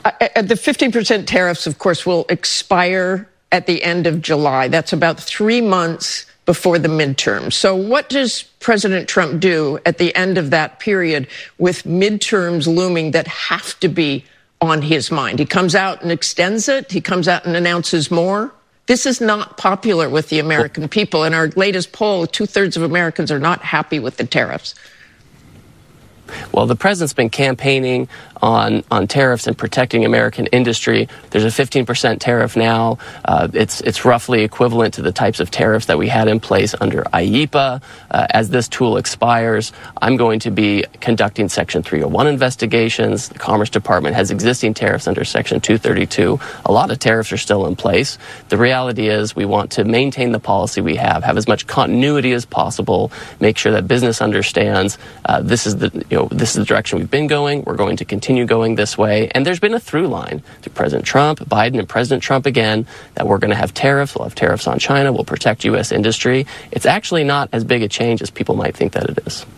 The 15% tariffs, of course, will expire at the end of July. That's about 3 months before the midterms. So what does President Trump do at the end of that period with midterms looming that have to be on his mind? He comes out and extends it. He comes out and announces more. This is not popular with the American people. In our latest poll, 2/3 of Americans are not happy with the tariffs. Well, the president's been campaigning on tariffs and protecting American industry. There's a 15% tariff now. It's roughly equivalent to the types of tariffs that we had in place under IEEPA. As this tool expires, I'm going to be conducting Section 301 investigations. The Commerce Department has existing tariffs under Section 232. A lot of tariffs are still in place. The reality is we want to maintain the policy we have as much continuity as possible, make sure that business understands this is the direction we've been going. We're going to continue going this way. And there's been a through line to President Trump, Biden, and President Trump again, that we're going to have tariffs. We'll have tariffs on China. We'll protect U.S. industry. It's actually not as big a change as people might think that it is.